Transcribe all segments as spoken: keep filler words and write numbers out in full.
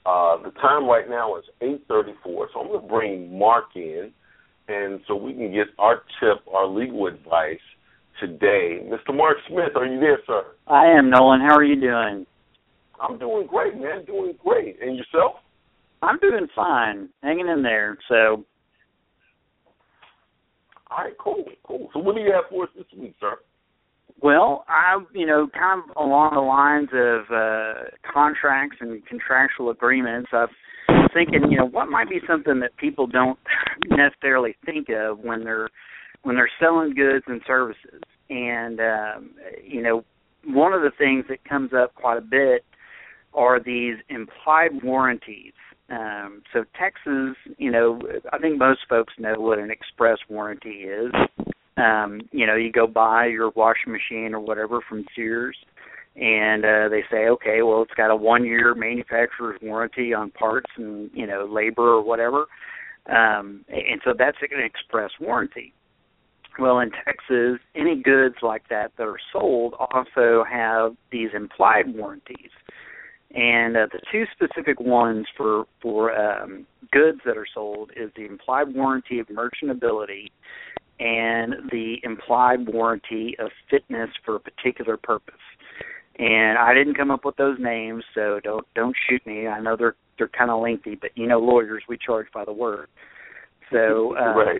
Uh, the time right now is eight thirty-four, so I'm going to bring Mark in, and so we can get our tip, our legal advice today. Mister Mark Smith, are you there, sir? I am, Nolan. How are you doing? I'm doing great, man, doing great. And yourself? I'm doing fine, hanging in there, so. All right, cool, cool. So what do you have for us this week, sir? Well, I, you know, kind of along the lines of uh, contracts and contractual agreements, I was thinking, you know, what might be something that people don't necessarily think of when they're when they're selling goods and services. And, um, you know, one of the things that comes up quite a bit are these implied warranties. Um, so Texas, you know, I think most folks know what an express warranty is. Um, you know, you go buy your washing machine or whatever from Sears, and uh, they say, okay, well, it's got a one-year manufacturer's warranty on parts and, you know, labor or whatever. Um, and so that's an express warranty. Well, in Texas, any goods like that that are sold also have these implied warranties. And uh, the two specific ones for, for um, goods that are sold is the implied warranty of merchantability and the implied warranty of fitness for a particular purpose. And I didn't come up with those names, so don't don't shoot me. I know they're they're kind of lengthy, but you know, lawyers, we charge by the word. So uh, right.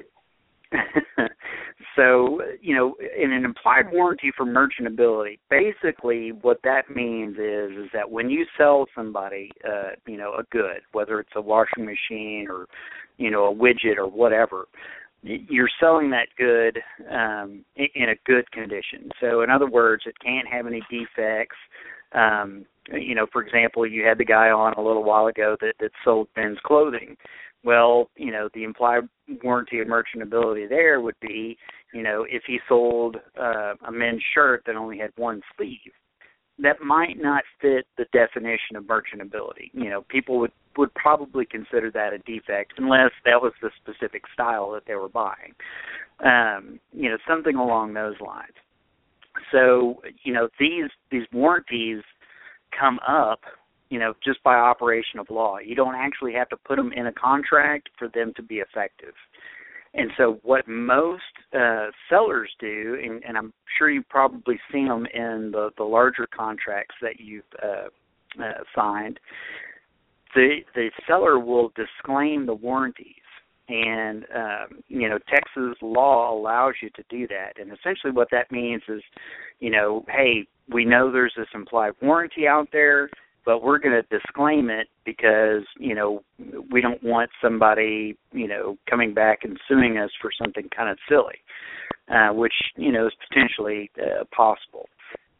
So, you know, in an implied warranty for merchantability, basically what that means is is that when you sell somebody, uh, you know, a good, whether it's a washing machine or, you know, a widget or whatever, you're selling that good um, in a good condition. So, in other words, it can't have any defects. Um, you know, for example, you had the guy on a little while ago that, that sold men's clothing. Well, you know, the implied warranty of merchantability there would be, you know, if he sold uh, a men's shirt that only had one sleeve, that might not fit the definition of merchantability. You know, people would, would probably consider that a defect unless that was the specific style that they were buying. Um, you know, something along those lines. So, you know, these these warranties come up, you know, just by operation of law. You don't actually have to put them in a contract for them to be effective. And so what most uh, sellers do, and, and I'm sure you've probably seen them in the, the larger contracts that you've uh, uh, signed, the, the seller will disclaim the warranties. And, um, you know, Texas law allows you to do that. And essentially what that means is, you know, hey, we know there's this implied warranty out there, but we're going to disclaim it because, you know, we don't want somebody, you know, coming back and suing us for something kind of silly, uh, which, you know, is potentially uh, possible.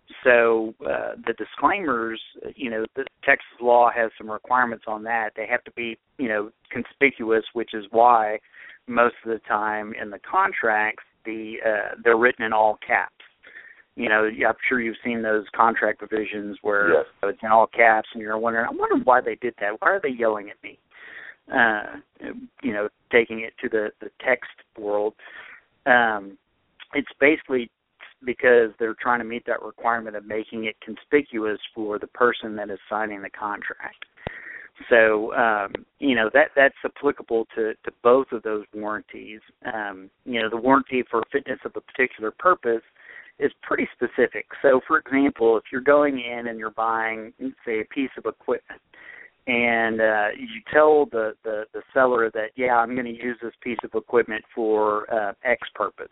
So uh, the disclaimers, you know, the Texas law has some requirements on that. They have to be, you know, conspicuous, which is why most of the time in the contracts, the uh, they're written in all caps. You know, I'm sure you've seen those contract provisions where yes. it's in all caps, and you're wondering, I'm wondering why they did that. Why are they yelling at me? Uh, you know, taking it to the, the text world. Um, it's basically because they're trying to meet that requirement of making it conspicuous for the person that is signing the contract. So, um, you know, that that's applicable to, to both of those warranties. Um, you know, the warranty for fitness of a particular purpose is pretty specific. So, for example, if you're going in and you're buying, say, a piece of equipment, and uh, you tell the, the, the seller that, yeah, I'm going to use this piece of equipment for uh, X purpose,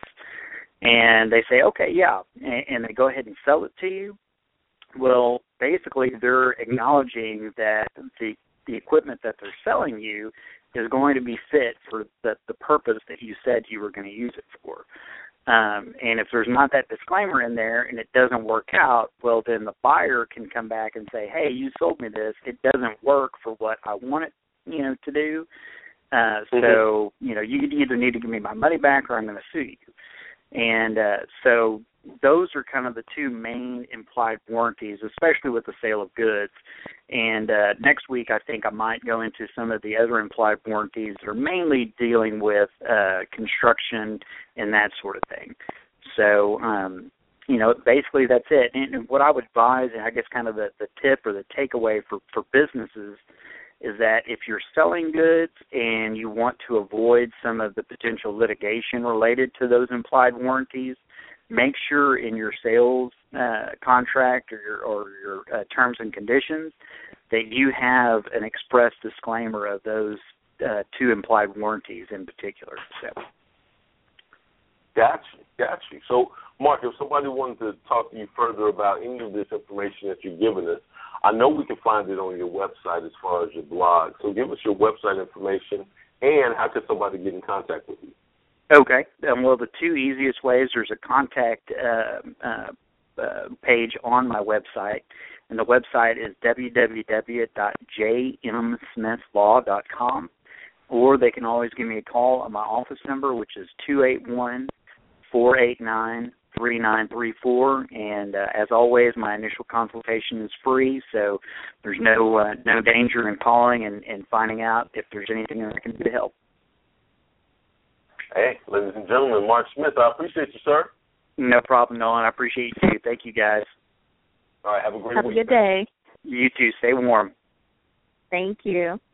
and they say, okay, yeah, and, and they go ahead and sell it to you, well, basically they're acknowledging that the, the equipment that they're selling you is going to be fit for the, the purpose that you said you were going to use it for. Um, and if there's not that disclaimer in there and it doesn't work out, well, then the buyer can come back and say, hey, you sold me this. It doesn't work for what I want it, you know, to do. Uh, mm-hmm. So, you know, you either need to give me my money back or I'm going to sue you. And uh, so those are kind of the two main implied warranties, especially with the sale of goods. And uh, next week, I think I might go into some of the other implied warranties that are mainly dealing with uh, construction and that sort of thing. So, um, you know, basically that's it. And what I would advise, and I guess kind of the, the tip or the takeaway for, for businesses is that if you're selling goods and you want to avoid some of the potential litigation related to those implied warranties, make sure in your sales uh, contract or your, or your uh, terms and conditions that you have an express disclaimer of those uh, two implied warranties in particular. So. Gotcha, gotcha. So, Mark, if somebody wanted to talk to you further about any of this information that you've given us, I know we can find it on your website as far as your blog. So give us your website information, and how can somebody get in contact with you? Okay. Um, well, the two easiest ways, there's a contact uh, uh, uh, page on my website, and the website is w w w dot j m smith law dot com, or they can always give me a call on my office number, which is two eight one, four eight nine, three nine three four, and uh, as always, my initial consultation is free, so there's no uh, no danger in calling and, and finding out if there's anything I can do to help. Hey, ladies and gentlemen, Mark Smith, I appreciate you, sir. No problem, Nolan. I appreciate you too. Thank you, guys. All right, have a great have week. Have a good day. You too. Stay warm. Thank you.